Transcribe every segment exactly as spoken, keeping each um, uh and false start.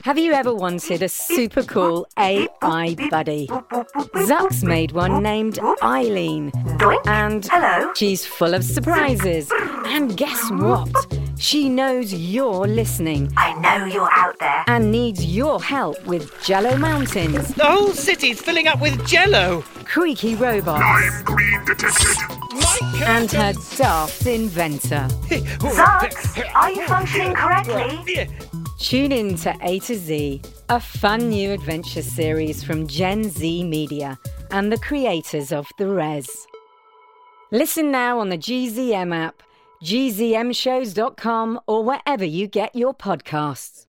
Have you ever wanted a super cool A I buddy? Zuck's made one named Eileen. Doink. And Hello. she's full of surprises. And guess what? She knows you're listening I know you're out there. and needs your help with Jello Mountains, The whole city's filling up with jello. creaky robots, I'm green detected. and her daft inventor. Zucks, are you functioning correctly? Tune in to A to Z, a fun new adventure series from Gen Z Media and the creators of The Res. Listen now on the G Z M app, G Z M shows dot com, or wherever you get your podcasts.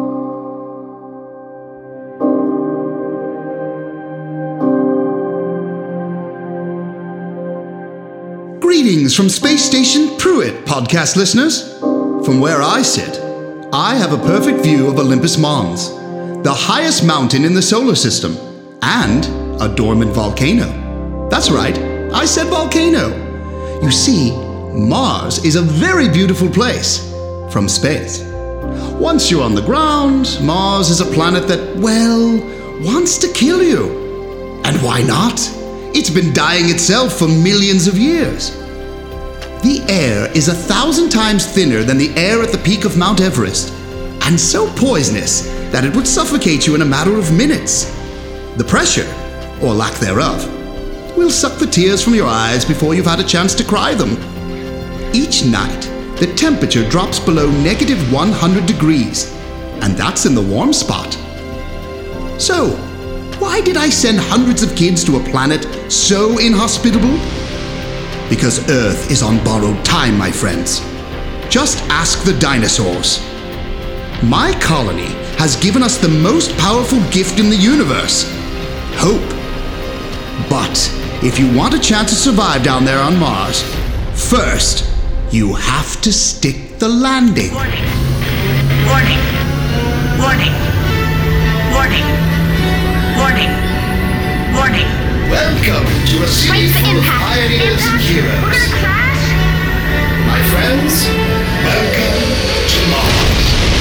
Greetings from Space Station Pruitt, podcast listeners. From where I sit, I have a perfect view of Olympus Mons, the highest mountain in the solar system, and a dormant volcano. That's right, I said volcano. You see, Mars is a very beautiful place from space. Once you're on the ground, Mars is a planet that, well, wants to kill you. And why not? It's been dying itself for millions of years. The air is a thousand times thinner than the air at the peak of Mount Everest, and so poisonous that it would suffocate you in a matter of minutes. The pressure, or lack thereof, will suck the tears from your eyes before you've had a chance to cry them. Each night, the temperature drops below negative one hundred degrees, and that's in the warm spot. So, why did I send hundreds of kids to a planet so inhospitable? Because Earth is on borrowed time, my friends. Just ask the dinosaurs. My colony has given us the most powerful gift in the universe: hope. But if you want a chance to survive down there on Mars, first, you have to stick the landing. Warning. Warning. Warning. Warning. Warning. Warning. Welcome to a city Brace for full of impact. pioneers and Impact. We're heroes. gonna crash. My friends, welcome to Mars.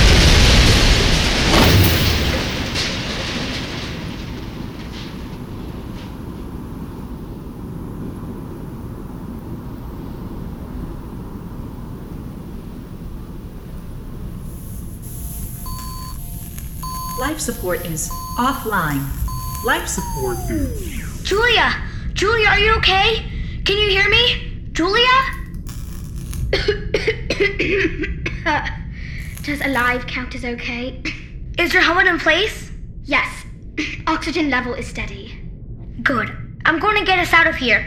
Life support is offline. Life support is... Julia! Julia, are you okay? Can you hear me? Julia? Does alive count as okay? Is your helmet in place? Yes. Oxygen level is steady. Good. I'm going to get us out of here.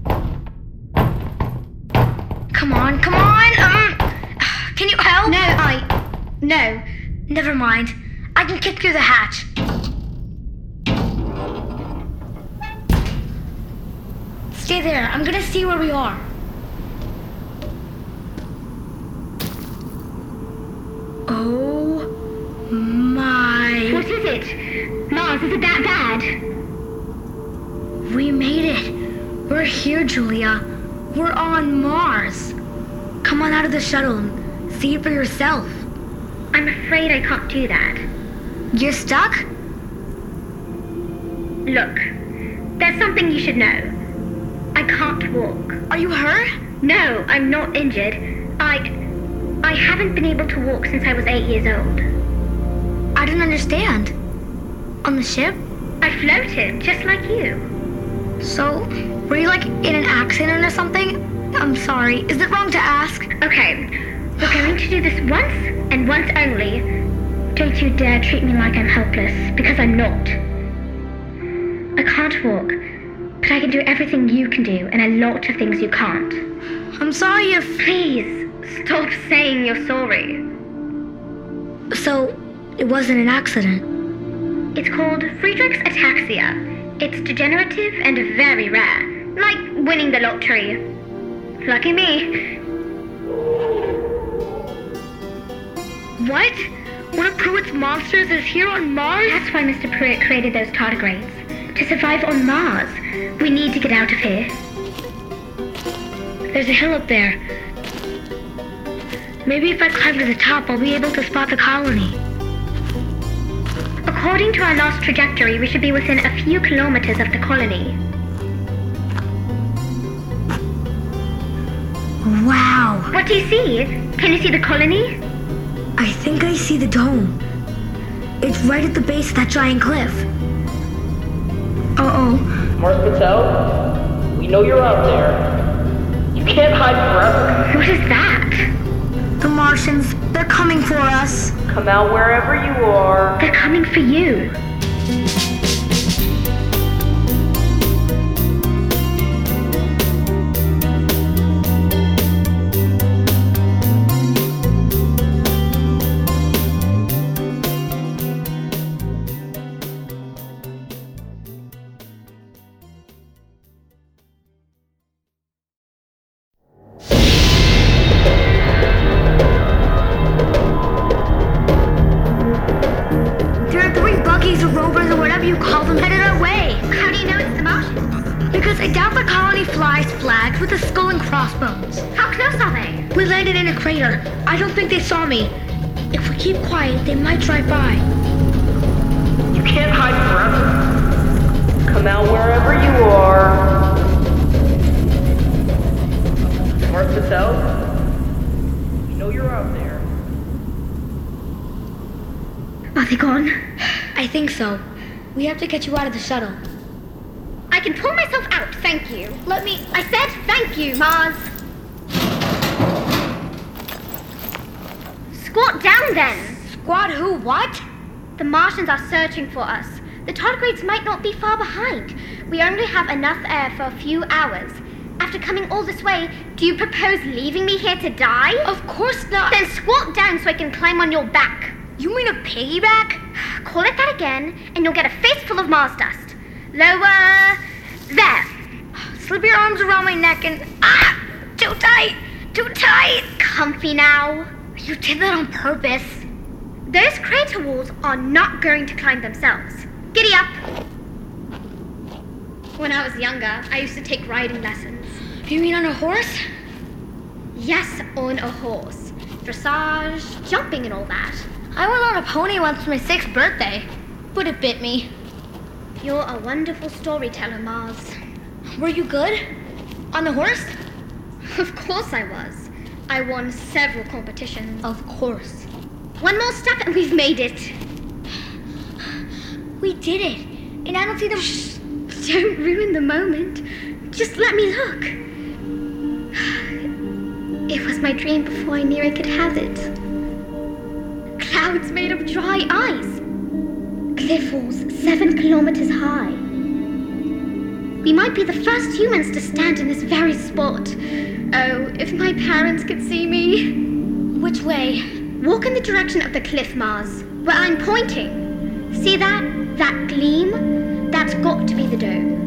Come on, come on! Um, can you help? No, I... No. Never mind. I can kick through the hatch. Stay there. I'm gonna see where we are. Oh my... What is it? Mars, is it that bad? We made it. We're here, Julia. We're on Mars. Come on out of the shuttle and see it for yourself. I'm afraid I can't do that. You're stuck? Look, there's something you should know. I can't walk. Are you hurt? No, I'm not injured. I... I haven't been able to walk since I was eight years old. I don't understand. On the ship? I floated, just like you. So, were you like in an accident or something? I'm sorry. Is it wrong to ask? Okay, we're going to do this once and once only. Don't you dare treat me like I'm helpless, because I'm not. I can't walk, but I can do everything you can do and a lot of things you can't. I'm sorry if... Please, stop saying you're sorry. So, it wasn't an accident? It's called Friedreich's ataxia. It's degenerative and very rare, like winning the lottery. Lucky me. What? One of Pruitt's monsters is here on Mars? That's why Mister Pruitt created those tardigrades. To survive on Mars, we need to get out of here. There's a hill up there. Maybe if I climb to the top, I'll be able to spot the colony. According to our last trajectory, we should be within a few kilometers of the colony. Wow. What do you see? Can you see the colony? I think I see the dome. It's right at the base of that giant cliff. Uh-oh. Mars Patel, we know you're out there. You can't hide forever. What is that? The Martians, they're coming for us. Come out wherever you are. They're coming for you. With a skull and crossbones. How close are they? We landed in a crater. I don't think they saw me. If we keep quiet, they might drive by. You can't hide forever. Come out wherever you are. Mars Patel, we know you're out there. Are they gone? I think so. We have to get you out of the shuttle. I can pull myself out, thank you. Let me... I said thank you, Mars. Squat down, then. Squad who? What? The Martians are searching for us. The tardigrades might not be far behind. We only have enough air for a few hours. After coming all this way, do you propose leaving me here to die? Of course not. Then squat down so I can climb on your back. You mean a piggyback? Call it that again, and you'll get a face full of Mars dust. Lower. There. Slip your arms around my neck and... Ah! Too tight! Too tight! Comfy now. You did that on purpose. Those crater walls are not going to climb themselves. Giddy up. When I was younger, I used to take riding lessons. You mean on a horse? Yes, on a horse. Dressage, jumping and all that. I went on a pony once for my sixth birthday, but it bit me. You're a wonderful storyteller, Mars. Were you good? On the horse? Of course I was. I won several competitions. Of course. One more step and we've made it. We did it. And I don't see them... Shh. Don't ruin the moment. Just let me look. It was my dream before I knew I could have it. Clouds made of dry ice. Cliff walls seven kilometers high. We might be the first humans to stand in this very spot. Oh, if my parents could see me. Which way? Walk in the direction of the cliff, Mars, where I'm pointing. See that? That gleam? That's got to be the dome.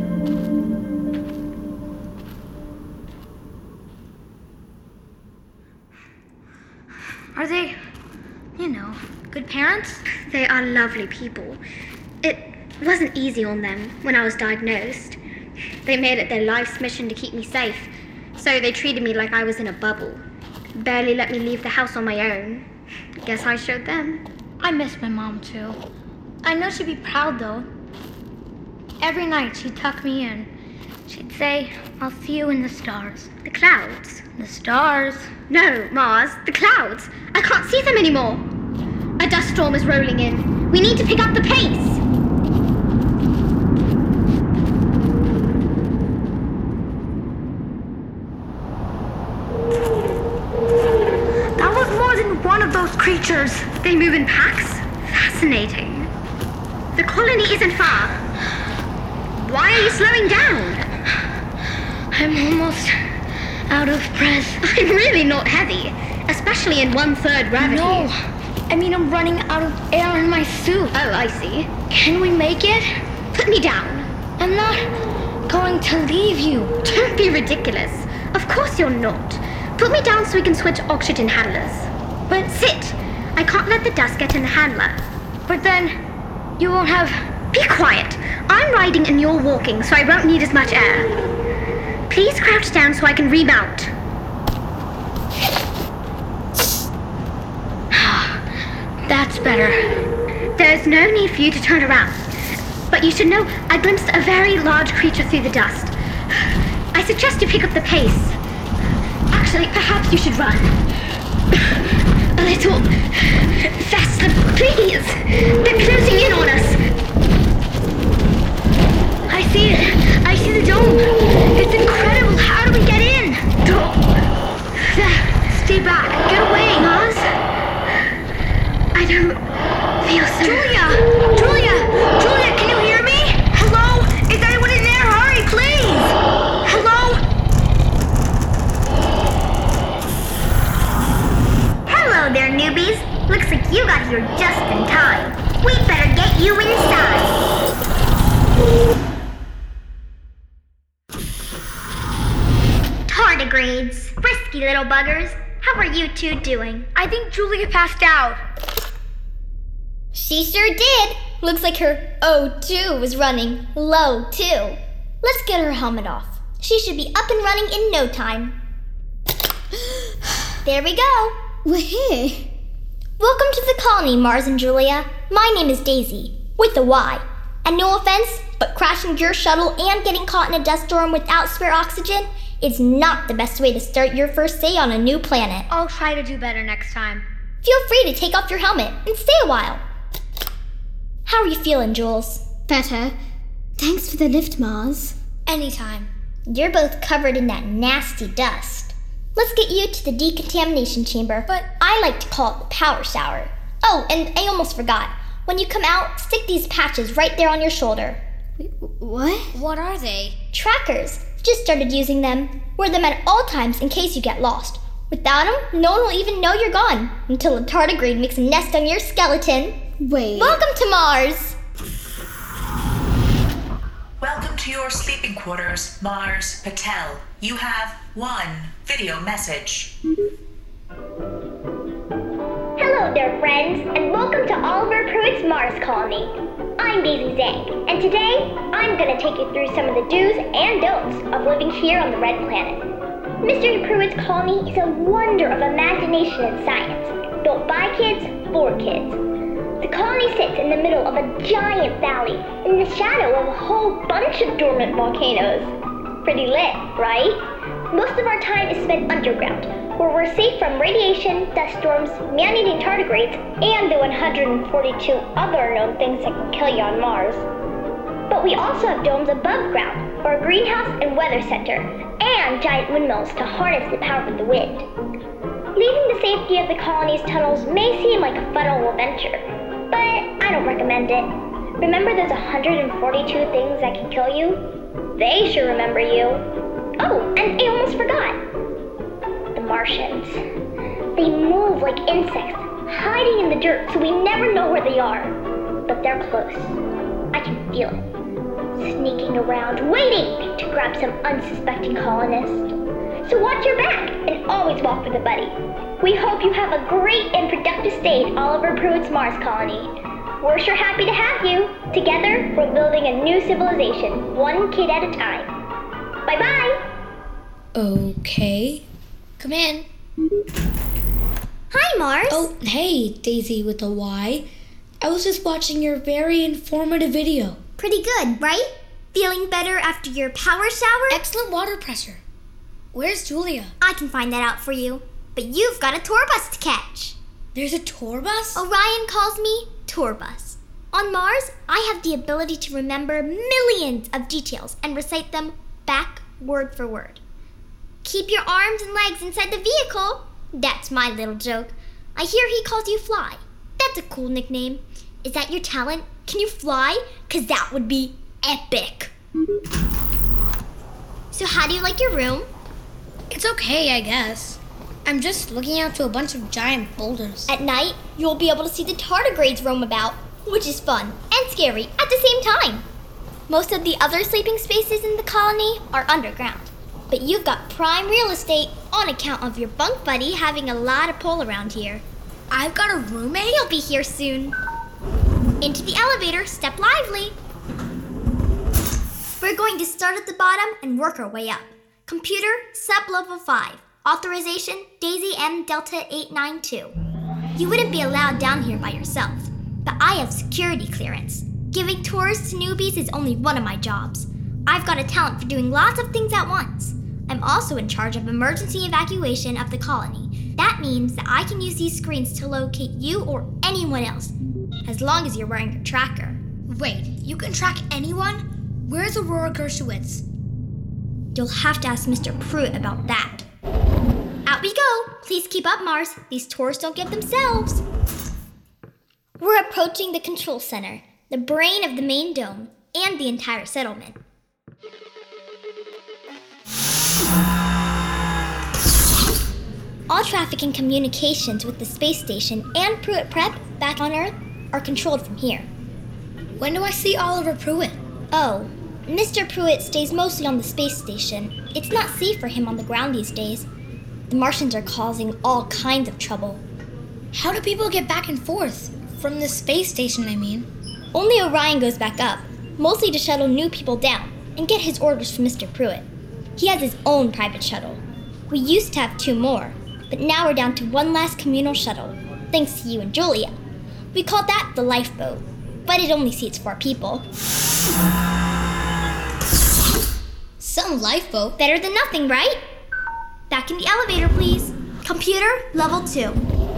Are they, you know, good parents? They are lovely people. It wasn't easy on them when I was diagnosed. They made it their life's mission to keep me safe, so they treated me like I was in a bubble. Barely let me leave the house on my own. Guess I showed them. I miss my mom, too. I know she'd be proud, though. Every night she'd tuck me in. She'd say, I'll see you in the stars. The clouds? The stars. No, Mars, the clouds. I can't see them anymore. A dust storm is rolling in. We need to pick up the pace. That was more than one of those creatures. They move in packs? Fascinating. The colony isn't far. Why are you slowing down? I'm almost out of breath. I'm really not heavy, especially in one-third gravity. No, I mean I'm running out of air in my suit. Oh, I see. Can we make it? Put me down. I'm not going to leave you. Don't be ridiculous. Of course you're not. Put me down so we can switch oxygen handlers. But sit. I can't let the dust get in the handler. But then you won't have... Be quiet. I'm riding and you're walking, so I won't need as much air. Please crouch down so I can remount. That's better. There's There's no need for you to turn around. But you should know I glimpsed a very large creature through the dust. I suggest you pick up the pace. Actually, perhaps you should run. A little faster, please. They're closing in on us. I see it. I see the dome. It's incredible. How do we get in? Don't. There. Stay back. Get away, Mars. I don't feel so... Julia! Julia! Julia, can you hear me? Hello? Is anyone in there? Hurry, please! Hello? Hello there, newbies. Looks like you got here just in time. We'd better get you inside. Tardigrades. Frisky little buggers. How are you two doing? I think Julia passed out. She sure did. Looks like her O two was running low, too. Let's get her helmet off. She should be up and running in no time. There we go. We're here. Welcome to the colony, Mars and Julia. My name is Daisy, with a Y. And no offense, but crashing your shuttle and getting caught in a dust storm without spare oxygen is not the best way to start your first day on a new planet. I'll try to do better next time. Feel free to take off your helmet and stay a while. How are you feeling, Jules? Better. Thanks for the lift, Mars. Anytime. You're both covered in that nasty dust. Let's get you to the decontamination chamber, but I like to call it the power shower. Oh, and I almost forgot. When you come out, stick these patches right there on your shoulder. Wait, what? What are they? Trackers. Just started using them. Wear them at all times in case you get lost. Without them, no one will even know you're gone until a tardigrade makes a nest on your skeleton. Wait. Welcome to Mars. Welcome to your sleeping quarters, Mars Patel. You have one video message. Hello there, friends, and welcome to Oliver Pruitt's Mars Colony. I'm Daisy Zhang, and today I'm going to take you through some of the do's and don'ts of living here on the Red Planet. Mister Pruitt's Colony is a wonder of imagination and science, built by kids for kids. The colony sits in the middle of a giant valley, in the shadow of a whole bunch of dormant volcanoes. Pretty lit, right? Most of our time is spent underground, where we're safe from radiation, dust storms, man-eating tardigrades, and the one hundred forty-two other known things that can kill you on Mars. But we also have domes above ground, or a greenhouse and weather center, and giant windmills to harness the power of the wind. Leaving the safety of the colony's tunnels may seem like a fun old adventure, but I don't recommend it. Remember those one hundred forty-two things that can kill you? They sure remember you. Oh, and I almost forgot. The Martians. They move like insects, hiding in the dirt so we never know where they are. But they're close. I can feel it. Sneaking around, waiting to grab some unsuspecting colonist. So watch your back and always walk with a buddy. We hope you have a great and productive stay at Oliver Pruitt's Mars Colony. We're sure happy to have you. Together, we're building a new civilization, one kid at a time. Bye-bye. Okay. Come in. Hi, Mars. Oh, hey, Daisy with a Y. I was just watching your very informative video. Pretty good, right? Feeling better after your power shower? Excellent water pressure. Where's Julia? I can find that out for you. But you've got a tour bus to catch. There's a tour bus? Orion calls me tour bus. On Mars, I have the ability to remember millions of details and recite them back word for word. Keep your arms and legs inside the vehicle. That's my little joke. I hear he calls you Fly. That's a cool nickname. Is that your talent? Can you fly? 'Cause that would be epic. So how do you like your room? It's okay, I guess. I'm just looking out to a bunch of giant boulders. At night, you'll be able to see the tardigrades roam about, which is fun and scary at the same time. Most of the other sleeping spaces in the colony are underground, but you've got prime real estate on account of your bunk buddy having a lot of pull around here. I've got a roommate? He'll be here soon. Into the elevator, step lively. We're going to start at the bottom and work our way up. Computer, sub-level five. Authorization, Daisy M Delta eight nine two. You wouldn't be allowed down here by yourself. but I have security clearance. Giving tours to newbies is only one of my jobs. I've got a talent for doing lots of things at once. I'm also in charge of emergency evacuation of the colony. That means that I can use these screens to locate you or anyone else, as long as you're wearing your tracker. Wait, you can track anyone? Where's Aurora Gershowitz? You'll have to ask Mister Pruitt about that. Out we go! Please keep up, Mars. These tours don't give themselves. We're approaching the control center, the brain of the main dome, and the entire settlement. All traffic and communications with the space station and Pruitt Prep back on Earth are controlled from here. When do I see Oliver Pruitt? Oh, Mister Pruitt stays mostly on the space station. It's not safe for him on the ground these days. The Martians are causing all kinds of trouble. How do people get back and forth? From the space station, I mean. Only Orion goes back up, mostly to shuttle new people down and get his orders from Mister Pruitt. He has his own private shuttle. We used to have two more, but now we're down to one last communal shuttle, thanks to you and Julia. We call that the lifeboat, but it only seats four people. Some lifeboat? Better than nothing, right? Back in the elevator, please. Computer, level two.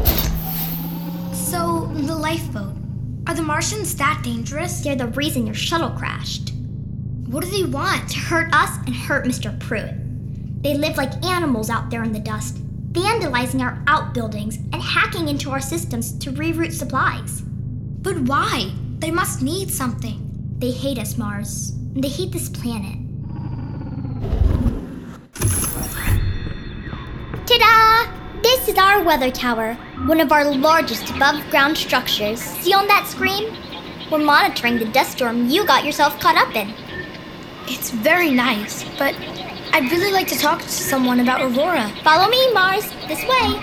So, the lifeboat. Are the Martians that dangerous? They're the reason your shuttle crashed. What do they want? To hurt us and hurt Mister Pruitt. They live like animals out there in the dust, vandalizing our outbuildings and hacking into our systems to reroute supplies. But why? They must need something. They hate us, Mars. They hate this planet. Ta-da! This is our weather tower, one of our largest above-ground structures. See on that screen? We're monitoring the dust storm you got yourself caught up in. It's very nice, but I'd really like to talk to someone about Aurora. Follow me, Mars. This way.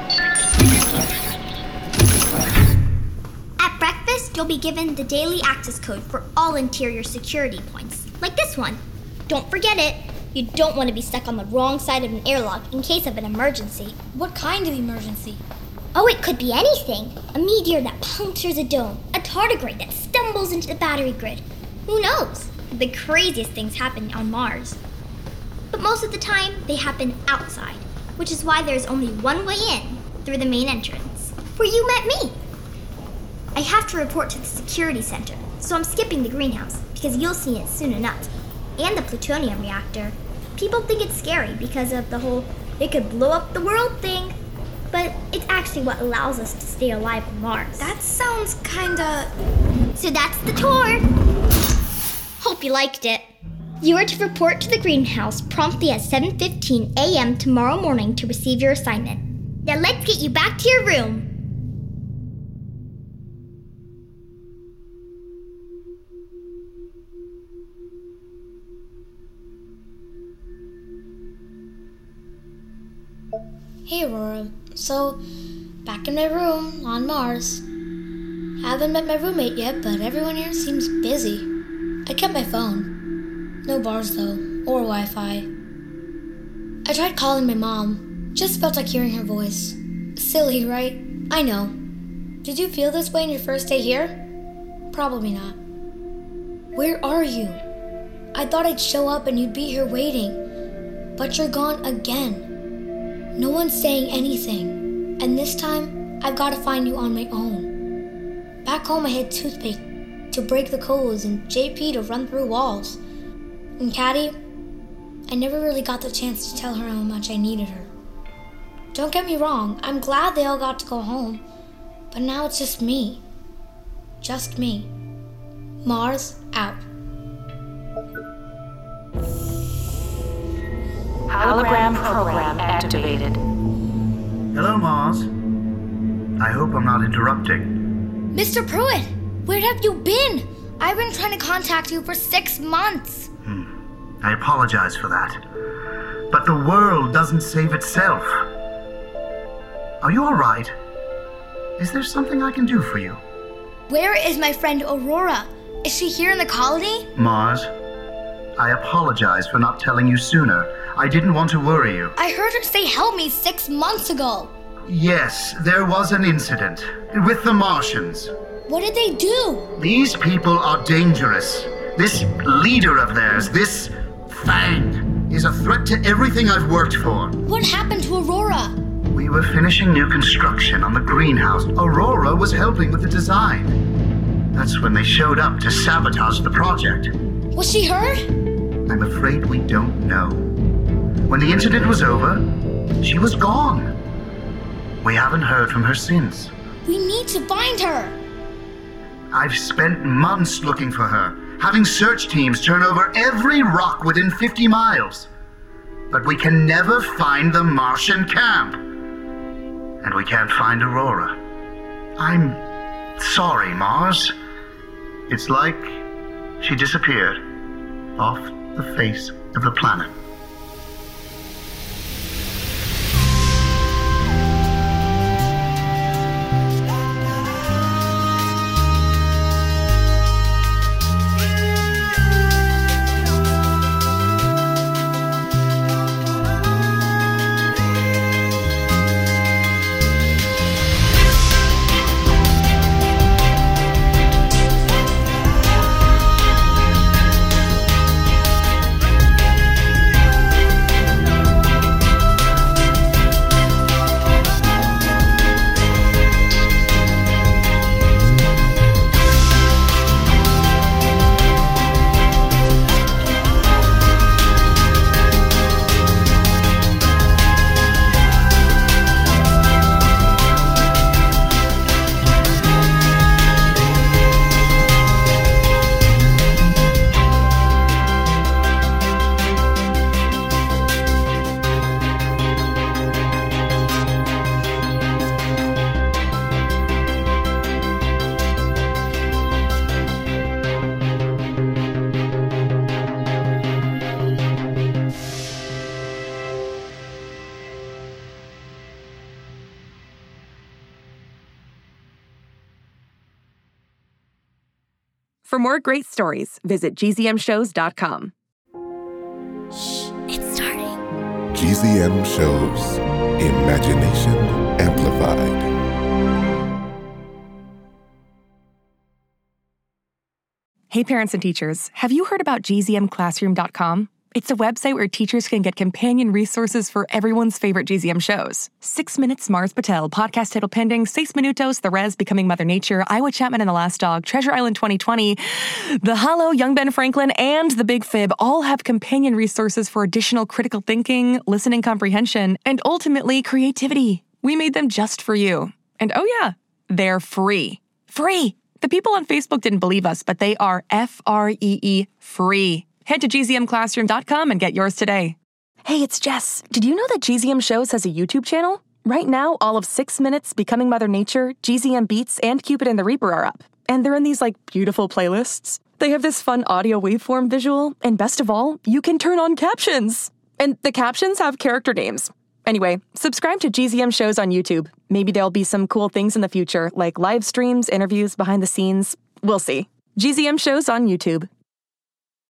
At breakfast, you'll be given the daily access code for all interior security points, like this one. Don't forget it. You don't want to be stuck on the wrong side of an airlock in case of an emergency. What kind of emergency? Oh, it could be anything. A meteor that punctures a dome. A tardigrade that stumbles into the battery grid. Who knows? The craziest things happen on Mars. But most of the time, they happen outside, which is why there's only one way in, through the main entrance, where you met me. I have to report to the security center, so I'm skipping the greenhouse, because you'll see it soon enough. And the plutonium reactor. People think it's scary because of the whole it could blow up the world thing. But it's actually what allows us to stay alive on Mars. That sounds kinda... So that's the tour. Hope you liked it. You are to report to the greenhouse promptly at seven fifteen a.m. tomorrow morning to receive your assignment. Now let's get you back to your room. Hey, Aurora. So, back in my room on Mars. Haven't met my roommate yet, but everyone here seems busy. I kept my phone. No bars, though, or Wi-Fi. I tried calling my mom. Just felt like hearing her voice. Silly, right? I know. Did you feel this way on your first day here? Probably not. Where are you? I thought I'd show up and you'd be here waiting. But you're gone again. No one's saying anything, and this time, I've got to find you on my own. Back home I had toothpick to break the codes and J P to run through walls. And Caddy, I never really got the chance to tell her how much I needed her. Don't get me wrong, I'm glad they all got to go home, but now it's just me. Just me. Mars out. Hologram program activated. Hello, Mars. I hope I'm not interrupting. Mister Pruitt, where have you been? I've been trying to contact you for six months. Hmm. I apologize for that. But the world doesn't save itself. Are you all right? Is there something I can do for you? Where is my friend Aurora? Is she here in the colony? Mars, I apologize for not telling you sooner. I didn't want to worry you. I heard her say help me six months ago. Yes, there was an incident with the Martians. What did they do? These people are dangerous. This leader of theirs, this Fang, is a threat to everything I've worked for. What happened to Aurora? We were finishing new construction on the greenhouse. Aurora was helping with the design. That's when they showed up to sabotage the project. Was she hurt? I'm afraid we don't know. When the incident was over, she was gone. We haven't heard from her since. We need to find her. I've spent months looking for her, having search teams turn over every rock within fifty miles. But we can never find the Martian camp. And we can't find Aurora. I'm sorry, Mars. It's like she disappeared off the face of the planet. For more great stories, visit G Z M shows dot com. Shh, it's starting. G Z M Shows. Imagination Amplified. Hey parents and teachers, have you heard about G Z M classroom dot com? It's a website where teachers can get companion resources for everyone's favorite G Z M shows. Six Minutes, Mars Patel, Podcast Title Pending, Seis Minutos, The Res, Becoming Mother Nature, Iowa Chapman and the Last Dog, Treasure Island twenty twenty, The Hollow, Young Ben Franklin, and The Big Fib all have companion resources for additional critical thinking, listening comprehension, and ultimately creativity. We made them just for you. And oh yeah, they're free. Free! The people on Facebook didn't believe us, but they are F R E E free. Head to G Z M classroom dot com and get yours today. Hey, it's Jess. Did you know that G Z M Shows has a YouTube channel? Right now, all of Six Minutes, Becoming Mother Nature, G Z M Beats, and Cupid and the Reaper are up. And they're in these, like, beautiful playlists. They have this fun audio waveform visual, and best of all, you can turn on captions. And the captions have character names. Anyway, subscribe to G Z M Shows on YouTube. Maybe there'll be some cool things in the future, like live streams, interviews, behind the scenes. We'll see. G Z M Shows on YouTube.